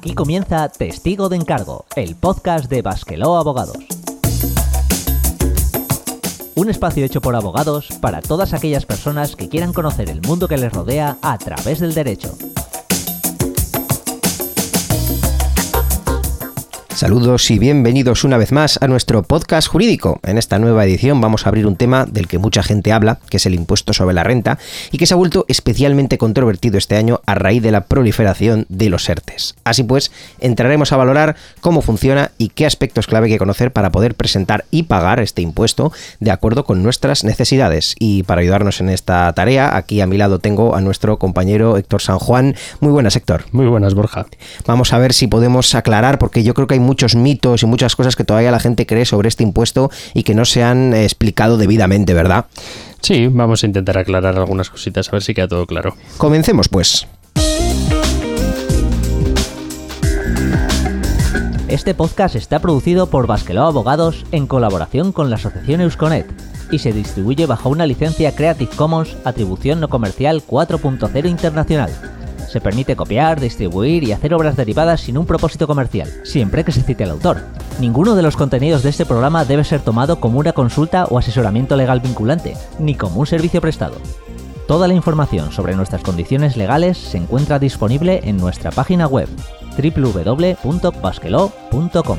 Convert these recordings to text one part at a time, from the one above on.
Aquí comienza Testigo de Encargo, el podcast de Basqueló Abogados. Un espacio hecho por abogados para todas aquellas personas que quieran conocer el mundo que les rodea a través del derecho. Saludos y bienvenidos una vez más a nuestro podcast jurídico. En esta nueva edición vamos a abrir un tema del que mucha gente habla, que es el impuesto sobre la renta, y que se ha vuelto especialmente controvertido este año a raíz de la proliferación de los ERTEs. Así pues, entraremos a valorar cómo funciona y qué aspectos clave hay que conocer para poder presentar y pagar este impuesto de acuerdo con nuestras necesidades. Y para ayudarnos en esta tarea, aquí a mi lado tengo a nuestro compañero Héctor San Juan. Muy buenas, Héctor. Muy buenas, Borja. Vamos a ver si podemos aclarar, porque yo creo que hay muchos mitos y muchas cosas que todavía la gente cree sobre este impuesto y que no se han explicado debidamente, ¿verdad? Sí, vamos a intentar aclarar algunas cositas, a ver si queda todo claro. Comencemos, pues. Este podcast está producido por Basqueló Abogados en colaboración con la asociación Eusconet y se distribuye bajo una licencia Creative Commons Atribución No Comercial 4.0 Internacional. Se permite copiar, distribuir y hacer obras derivadas sin un propósito comercial, siempre que se cite al autor. Ninguno de los contenidos de este programa debe ser tomado como una consulta o asesoramiento legal vinculante, ni como un servicio prestado. Toda la información sobre nuestras condiciones legales se encuentra disponible en nuestra página web www.basqueló.com.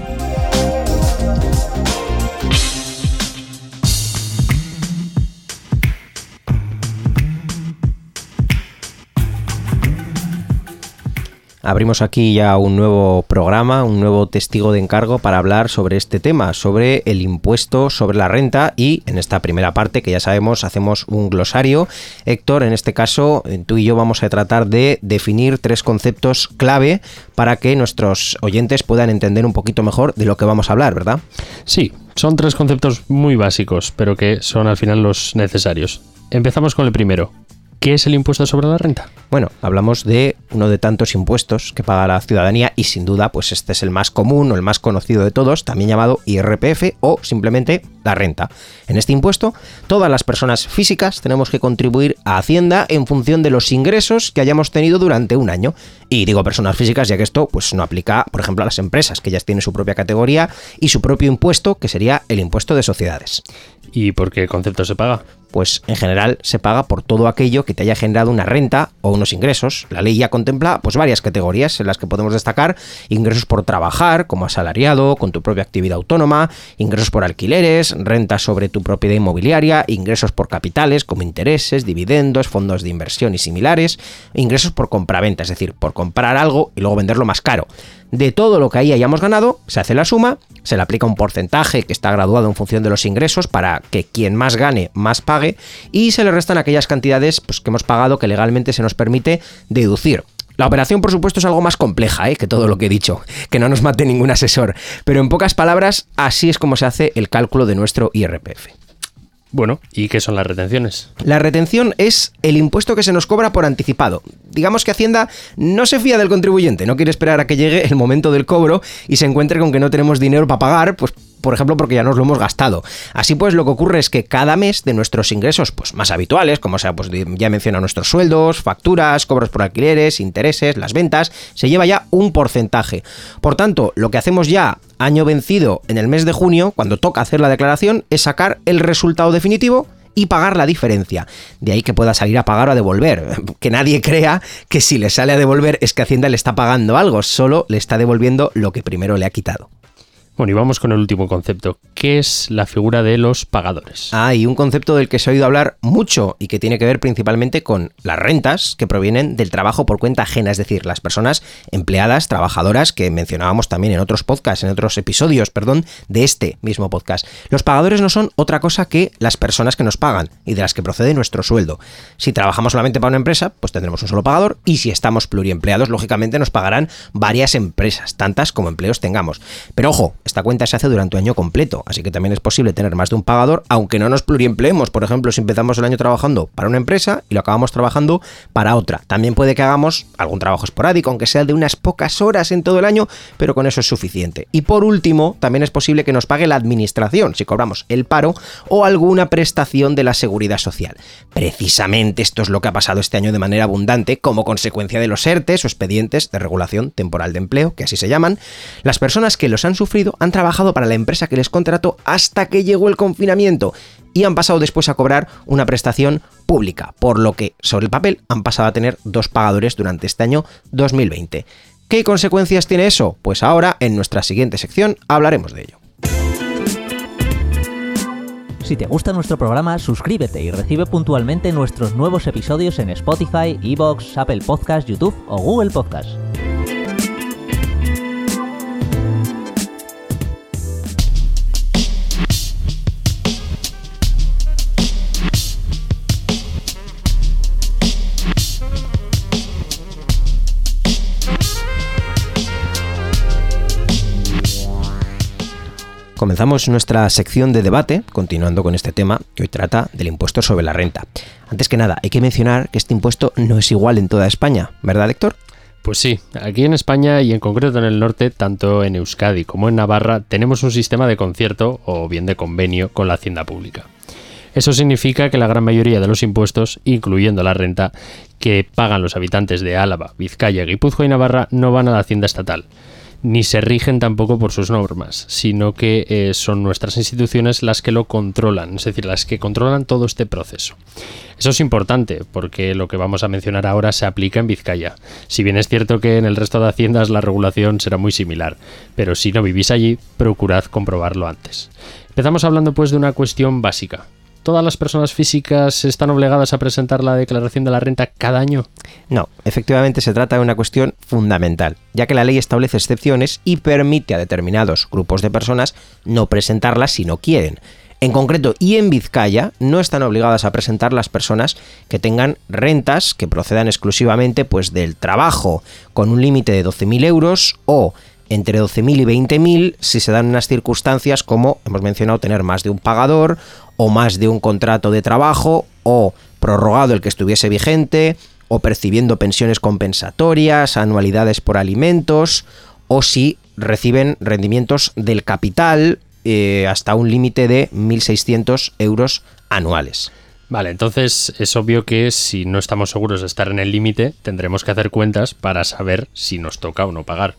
Abrimos aquí ya un nuevo programa, un nuevo testigo de encargo para hablar sobre este tema, sobre el impuesto sobre la renta, y en esta primera parte, que ya sabemos, hacemos un glosario. Héctor, en este caso, tú y yo vamos a tratar de definir 3 conceptos clave para que nuestros oyentes puedan entender un poquito mejor de lo que vamos a hablar, ¿verdad? Sí, son 3 conceptos muy básicos, pero que son al final los necesarios. Empezamos con el primero. ¿Qué es el impuesto sobre la renta? Bueno, hablamos de uno de tantos impuestos que paga la ciudadanía y sin duda pues este es el más común o el más conocido de todos, también llamado IRPF o simplemente la renta. En este impuesto, todas las personas físicas tenemos que contribuir a Hacienda en función de los ingresos que hayamos tenido durante un año. Y digo personas físicas ya que esto pues no aplica, por ejemplo, a las empresas, que ya tienen su propia categoría y su propio impuesto, que sería el impuesto de sociedades. ¿Y por qué concepto se paga? Pues en general se paga por todo aquello que te haya generado una renta o unos ingresos. La ley ya contempla pues varias categorías en las que podemos destacar: ingresos por trabajar, como asalariado, con tu propia actividad autónoma, ingresos por alquileres, rentas sobre tu propiedad inmobiliaria, ingresos por capitales, como intereses, dividendos, fondos de inversión y similares, ingresos por compraventa, es decir, por comprar algo y luego venderlo más caro. De todo lo que ahí hayamos ganado, se hace la suma, se le aplica un porcentaje que está graduado en función de los ingresos para que quien más gane, más pague, y se le restan aquellas cantidades pues, que hemos pagado que legalmente se nos permite deducir. La operación, por supuesto, es algo más compleja que todo lo que he dicho, que no nos mate ningún asesor, pero en pocas palabras, así es como se hace el cálculo de nuestro IRPF. Bueno, ¿y qué son las retenciones? La retención es el impuesto que se nos cobra por anticipado. Digamos que Hacienda no se fía del contribuyente, no quiere esperar a que llegue el momento del cobro y se encuentre con que no tenemos dinero para pagar, pues por ejemplo porque ya nos lo hemos gastado. Así pues, lo que ocurre es que cada mes de nuestros ingresos pues más habituales, como sea, pues ya menciono nuestros sueldos, facturas, cobros por alquileres, intereses, las ventas, se lleva ya un porcentaje. Por tanto, lo que hacemos ya año vencido en el mes de junio, cuando toca hacer la declaración, es sacar el resultado definitivo y pagar la diferencia. De ahí que pueda salir a pagar o a devolver. Que nadie crea que si le sale a devolver es que Hacienda le está pagando algo, solo le está devolviendo lo que primero le ha quitado. Bueno, y vamos con el último concepto. ¿Qué es la figura de los pagadores? Y un concepto del que se ha oído hablar mucho y que tiene que ver principalmente con las rentas que provienen del trabajo por cuenta ajena, es decir, las personas empleadas, trabajadoras, que mencionábamos también en otros podcasts, en otros episodios, de este mismo podcast. Los pagadores no son otra cosa que las personas que nos pagan y de las que procede nuestro sueldo. Si trabajamos solamente para una empresa, pues tendremos un solo pagador, y si estamos pluriempleados, lógicamente nos pagarán varias empresas, tantas como empleos tengamos. Pero ojo, esta cuenta se hace durante un año completo, así que también es posible tener más de un pagador, aunque no nos pluriempleemos. Por ejemplo, si empezamos el año trabajando para una empresa y lo acabamos trabajando para otra. También puede que hagamos algún trabajo esporádico, aunque sea de unas pocas horas en todo el año, pero con eso es suficiente. Y por último, también es posible que nos pague la administración, si cobramos el paro o alguna prestación de la seguridad social. Precisamente esto es lo que ha pasado este año de manera abundante como consecuencia de los ERTEs o expedientes de regulación temporal de empleo, que así se llaman. Las personas que los han sufrido han trabajado para la empresa que les contrató hasta que llegó el confinamiento y han pasado después a cobrar una prestación pública, por lo que sobre el papel han pasado a tener 2 pagadores durante este año 2020. ¿Qué consecuencias tiene eso? Pues ahora, en nuestra siguiente sección, hablaremos de ello. Si te gusta nuestro programa, suscríbete y recibe puntualmente nuestros nuevos episodios en Spotify, iVoox, Apple Podcasts, YouTube o Google Podcasts. Comenzamos nuestra sección de debate, continuando con este tema que hoy trata del impuesto sobre la renta. Antes que nada, hay que mencionar que este impuesto no es igual en toda España, ¿verdad, Héctor? Pues sí, aquí en España y en concreto en el norte, tanto en Euskadi como en Navarra, tenemos un sistema de concierto o bien de convenio con la hacienda pública. Eso significa que la gran mayoría de los impuestos, incluyendo la renta, que pagan los habitantes de Álava, Vizcaya, Guipúzcoa y Navarra no van a la hacienda estatal, ni se rigen tampoco por sus normas, sino que son nuestras instituciones las que lo controlan, es decir, las que controlan todo este proceso. Eso es importante porque lo que vamos a mencionar ahora se aplica en Vizcaya. Si bien es cierto que en el resto de haciendas la regulación será muy similar, pero si no vivís allí, procurad comprobarlo antes. Empezamos hablando pues de una cuestión básica. ¿Todas las personas físicas están obligadas a presentar la declaración de la renta cada año? No, efectivamente se trata de una cuestión fundamental, ya que la ley establece excepciones y permite a determinados grupos de personas no presentarlas si no quieren. En concreto, y en Vizcaya, no están obligadas a presentar las personas que tengan rentas que procedan exclusivamente pues, del trabajo, con un límite de 12.000 euros o entre 12.000 y 20.000 si se dan unas circunstancias como hemos mencionado, tener más de un pagador o más de un contrato de trabajo o prorrogado el que estuviese vigente o percibiendo pensiones compensatorias, anualidades por alimentos o si reciben rendimientos del capital hasta un límite de 1.600 euros anuales. Vale, entonces es obvio que si no estamos seguros de estar en el límite tendremos que hacer cuentas para saber si nos toca o no pagar.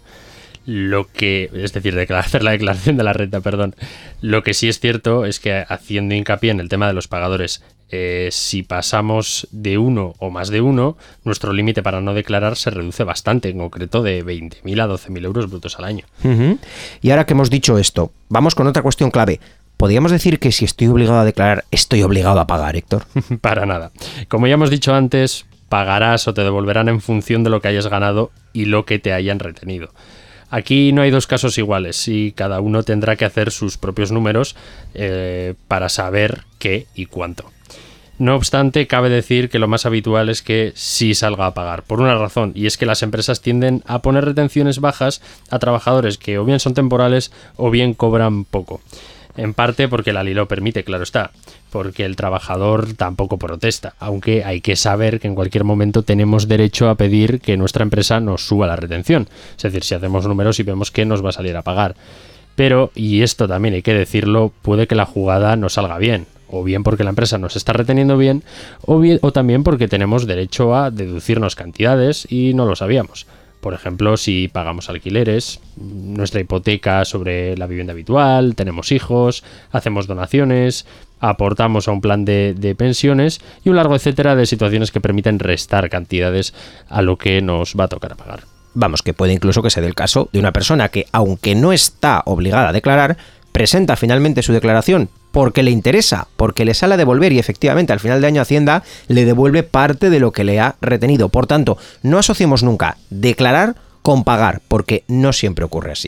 Es decir, hacer la declaración de la renta, perdón. Lo que sí es cierto es que haciendo hincapié en el tema de los pagadores, si pasamos de uno o más de uno, nuestro límite para no declarar se reduce bastante, en concreto de 20.000 a 12.000 euros brutos al año. Uh-huh. Y ahora que hemos dicho esto, vamos con otra cuestión clave. ¿Podríamos decir que si estoy obligado a declarar, estoy obligado a pagar, Héctor? Para nada. Como ya hemos dicho antes, pagarás o te devolverán en función de lo que hayas ganado y lo que te hayan retenido. Aquí no hay dos casos iguales y cada uno tendrá que hacer sus propios números para saber qué y cuánto. No obstante, cabe decir que lo más habitual es que sí salga a pagar, por una razón, y es que las empresas tienden a poner retenciones bajas a trabajadores que o bien son temporales o bien cobran poco. En parte porque la ley lo permite, claro está, porque el trabajador tampoco protesta, aunque hay que saber que en cualquier momento tenemos derecho a pedir que nuestra empresa nos suba la retención. Es decir, si hacemos números y vemos que nos va a salir a pagar. Pero, y esto también hay que decirlo, puede que la jugada no salga bien, o bien porque la empresa nos está reteniendo bien, o también porque tenemos derecho a deducirnos cantidades y no lo sabíamos. Por ejemplo, si pagamos alquileres, nuestra hipoteca sobre la vivienda habitual, tenemos hijos, hacemos donaciones, aportamos a un plan de pensiones y un largo etcétera de situaciones que permiten restar cantidades a lo que nos va a tocar pagar. Vamos, que puede incluso que se dé el caso de una persona que, aunque no está obligada a declarar, presenta finalmente su declaración porque le interesa, porque le sale a devolver y efectivamente al final de año Hacienda le devuelve parte de lo que le ha retenido. Por tanto, no asociemos nunca declarar con pagar, porque no siempre ocurre así.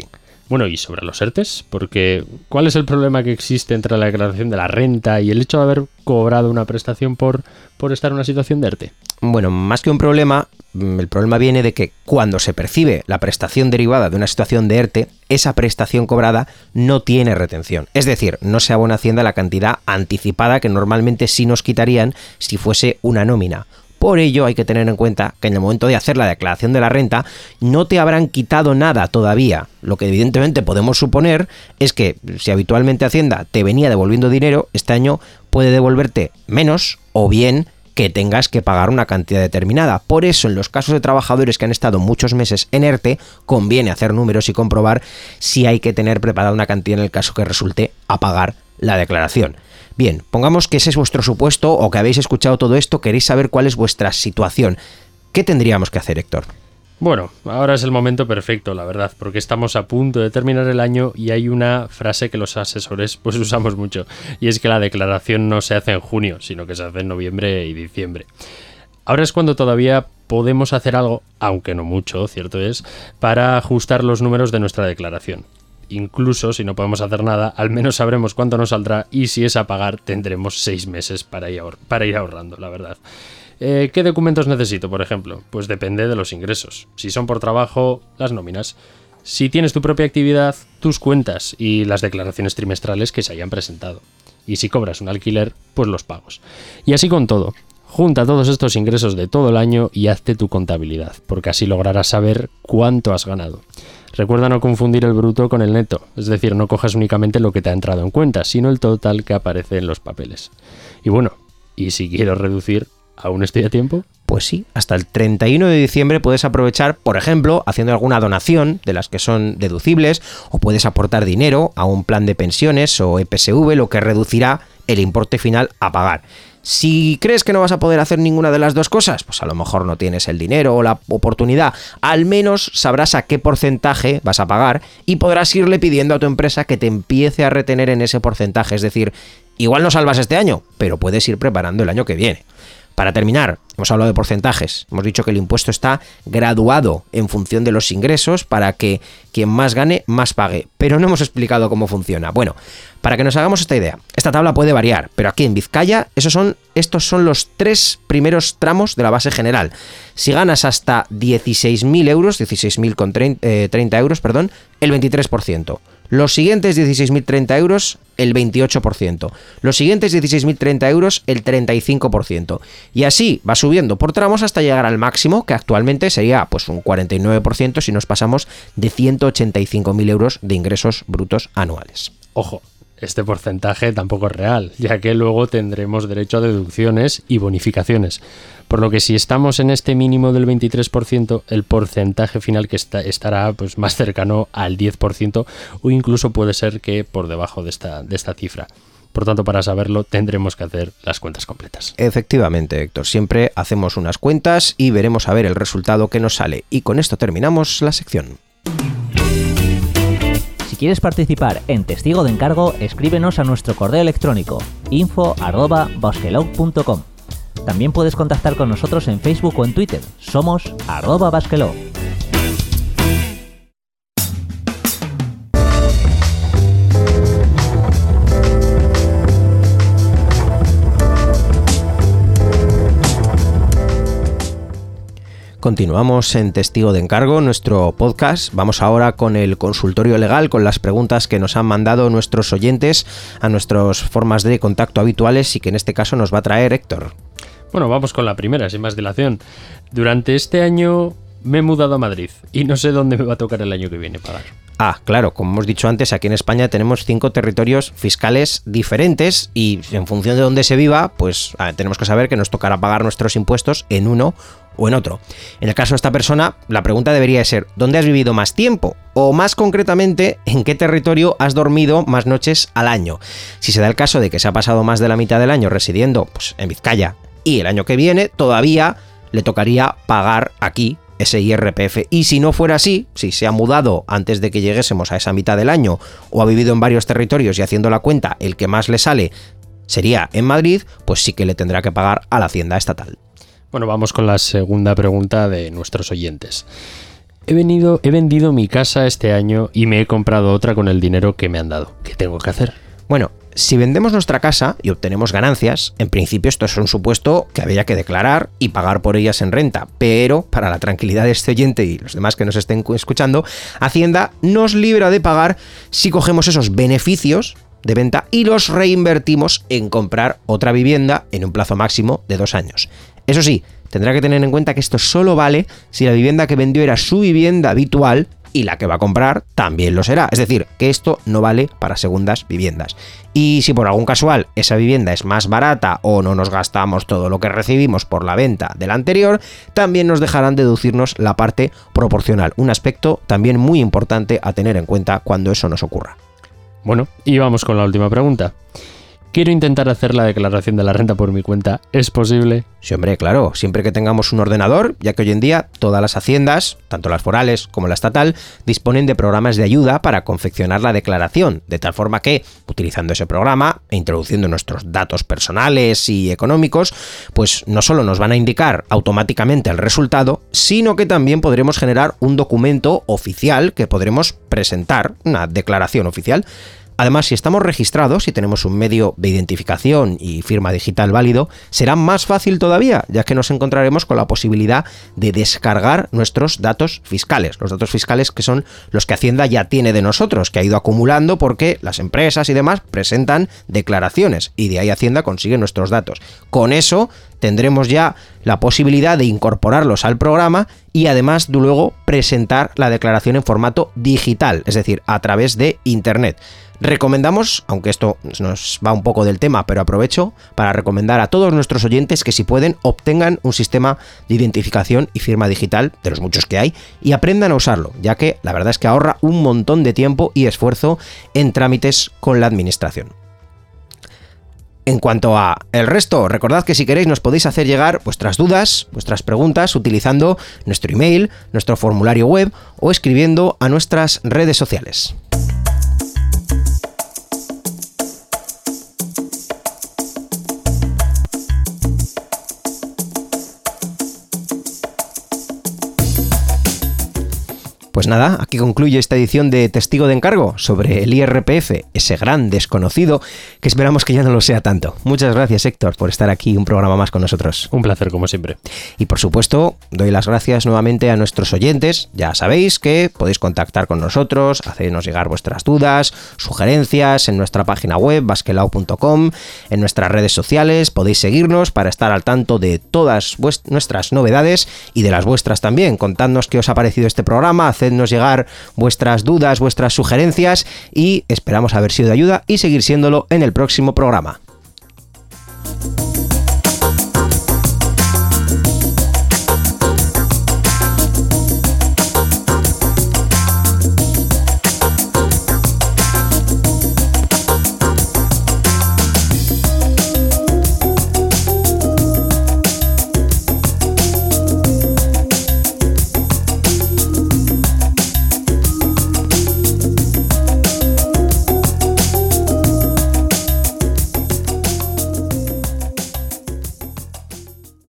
Bueno, y sobre los ERTEs, porque ¿cuál es el problema que existe entre la declaración de la renta y el hecho de haber cobrado una prestación por estar en una situación de ERTE? Bueno, más que un problema, el problema viene de que cuando se percibe la prestación derivada de una situación de ERTE, esa prestación cobrada no tiene retención. Es decir, no se abona a Hacienda la cantidad anticipada que normalmente sí nos quitarían si fuese una nómina. Por ello hay que tener en cuenta que en el momento de hacer la declaración de la renta no te habrán quitado nada todavía. Lo que evidentemente podemos suponer es que si habitualmente Hacienda te venía devolviendo dinero, este año puede devolverte menos o bien que tengas que pagar una cantidad determinada. Por eso, en los casos de trabajadores que han estado muchos meses en ERTE, conviene hacer números y comprobar si hay que tener preparada una cantidad en el caso que resulte a pagar la declaración. Bien, pongamos que ese es vuestro supuesto o que habéis escuchado todo esto, queréis saber cuál es vuestra situación. ¿Qué tendríamos que hacer, Héctor? Bueno, ahora es el momento perfecto, la verdad, porque estamos a punto de terminar el año y hay una frase que los asesores pues usamos mucho, y es que la declaración no se hace en junio, sino que se hace en noviembre y diciembre. Ahora es cuando todavía podemos hacer algo, aunque no mucho, cierto es, para ajustar los números de nuestra declaración. Incluso si no podemos hacer nada, al menos sabremos cuánto nos saldrá y si es a pagar tendremos 6 meses para ir ahorrando, la verdad. ¿Qué documentos necesito, por ejemplo? Pues depende de los ingresos. Si son por trabajo, las nóminas. Si tienes tu propia actividad, tus cuentas y las declaraciones trimestrales que se hayan presentado. Y si cobras un alquiler, pues los pagos. Y así con todo. Junta todos estos ingresos de todo el año y hazte tu contabilidad, porque así lograrás saber cuánto has ganado. Recuerda no confundir el bruto con el neto, es decir, no cojas únicamente lo que te ha entrado en cuenta, sino el total que aparece en los papeles. Y bueno, ¿y si quiero reducir, aún estoy a tiempo? Pues sí, hasta el 31 de diciembre puedes aprovechar, por ejemplo, haciendo alguna donación de las que son deducibles, o puedes aportar dinero a un plan de pensiones o EPSV, lo que reducirá el importe final a pagar. Si crees que no vas a poder hacer ninguna de las dos cosas, pues a lo mejor no tienes el dinero o la oportunidad, al menos sabrás a qué porcentaje vas a pagar y podrás irle pidiendo a tu empresa que te empiece a retener en ese porcentaje. Es decir, igual no salvas este año, pero puedes ir preparando el año que viene. Para terminar, hemos hablado de porcentajes. Hemos dicho que el impuesto está graduado en función de los ingresos para que quien más gane, más pague. Pero no hemos explicado cómo funciona. Bueno, para que nos hagamos esta idea, esta tabla puede variar, pero aquí en Vizcaya estos son los 3 primeros tramos de la base general. Si ganas hasta 16.000 euros, 16.030 euros, perdón, el 23%. Los siguientes 16.030 euros, el 28%. Los siguientes 16.030 euros, el 35%. Y así va subiendo por tramos hasta llegar al máximo, que actualmente sería pues un 49% si nos pasamos de 185.000 euros de ingresos brutos anuales. Ojo, este porcentaje tampoco es real, ya que luego tendremos derecho a deducciones y bonificaciones. Por lo que si estamos en este mínimo del 23%, el porcentaje final que estará pues más cercano al 10% o incluso puede ser que por debajo de esta cifra. Por tanto, para saberlo tendremos que hacer las cuentas completas. Efectivamente, Héctor, siempre hacemos unas cuentas y veremos a ver el resultado que nos sale. Y con esto terminamos la sección. Si quieres participar en Testigo de Encargo, escríbenos a nuestro correo electrónico info@basquelog.com. También puedes contactar con nosotros en Facebook o en Twitter. Somos @basquelog. Continuamos en Testigo de Encargo, nuestro podcast. Vamos ahora con el consultorio legal, con las preguntas que nos han mandado nuestros oyentes a nuestras formas de contacto habituales y que en este caso nos va a traer Héctor. Bueno, vamos con la primera, sin más dilación. Durante este año me he mudado a Madrid y no sé dónde me va a tocar el año que viene pagar. Ah, claro, como hemos dicho antes, aquí en España tenemos 5 territorios fiscales diferentes y en función de dónde se viva, pues tenemos que saber que nos tocará pagar nuestros impuestos en uno o en otro. En el caso de esta persona, la pregunta debería ser ¿dónde has vivido más tiempo? O más concretamente, ¿en qué territorio has dormido más noches al año? Si se da el caso de que se ha pasado más de la mitad del año residiendo pues, en Vizcaya y el año que viene todavía le tocaría pagar aquí ese IRPF. Y si no fuera así, si se ha mudado antes de que lleguésemos a esa mitad del año o ha vivido en varios territorios y haciendo la cuenta el que más le sale sería en Madrid, pues sí que le tendrá que pagar a la Hacienda estatal. Bueno, vamos con la segunda pregunta de nuestros oyentes. He vendido mi casa este año y me he comprado otra con el dinero que me han dado. ¿Qué tengo que hacer? Bueno, si vendemos nuestra casa y obtenemos ganancias, en principio esto es un supuesto que habría que declarar y pagar por ellas en renta, pero para la tranquilidad de este oyente y los demás que nos estén escuchando, Hacienda nos libra de pagar si cogemos esos beneficios de venta y los reinvertimos en comprar otra vivienda en un plazo máximo de 2 años. Eso sí, tendrá que tener en cuenta que esto solo vale si la vivienda que vendió era su vivienda habitual y la que va a comprar también lo será. Es decir, que esto no vale para segundas viviendas. Y si por algún casual esa vivienda es más barata o no nos gastamos todo lo que recibimos por la venta de la anterior, también nos dejarán deducirnos la parte proporcional. Un aspecto también muy importante a tener en cuenta cuando eso nos ocurra. Bueno, y vamos con la última pregunta. Quiero intentar hacer la declaración de la renta por mi cuenta. ¿Es posible? Sí, hombre, claro, siempre que tengamos un ordenador, ya que hoy en día todas las haciendas, tanto las forales como la estatal, disponen de programas de ayuda para confeccionar la declaración, de tal forma que, utilizando ese programa e introduciendo nuestros datos personales y económicos, pues no solo nos van a indicar automáticamente el resultado, sino que también podremos generar un documento oficial que podremos presentar, una declaración oficial. Además, si estamos registrados y tenemos un medio de identificación y firma digital válido, será más fácil todavía, ya que nos encontraremos con la posibilidad de descargar nuestros datos fiscales. Los datos fiscales que son los que Hacienda ya tiene de nosotros, que ha ido acumulando porque las empresas y demás presentan declaraciones y de ahí Hacienda consigue nuestros datos. Con eso tendremos ya la posibilidad de incorporarlos al programa y además de luego presentar la declaración en formato digital, es decir, a través de Internet. Recomendamos, aunque esto nos va un poco del tema, pero aprovecho para recomendar a todos nuestros oyentes que si pueden obtengan un sistema de identificación y firma digital, de los muchos que hay, y aprendan a usarlo, ya que la verdad es que ahorra un montón de tiempo y esfuerzo en trámites con la administración. En cuanto a el resto, recordad que si queréis nos podéis hacer llegar vuestras dudas, vuestras preguntas utilizando nuestro email, nuestro formulario web o escribiendo a nuestras redes sociales. Pues nada, aquí concluye esta edición de Testigo de Encargo sobre el IRPF, ese gran desconocido que esperamos que ya no lo sea tanto. Muchas gracias, Héctor, por estar aquí un programa más con nosotros. Un placer, como siempre. Y por supuesto, doy las gracias nuevamente a nuestros oyentes. Ya sabéis que podéis contactar con nosotros, hacernos llegar vuestras dudas, sugerencias en nuestra página web, basquelao.com, en nuestras redes sociales. Podéis seguirnos para estar al tanto de todas nuestras novedades y de las vuestras también. Contadnos qué os ha parecido este programa, hacednos llegar vuestras dudas, vuestras sugerencias y esperamos haber sido de ayuda y seguir siéndolo en el próximo programa.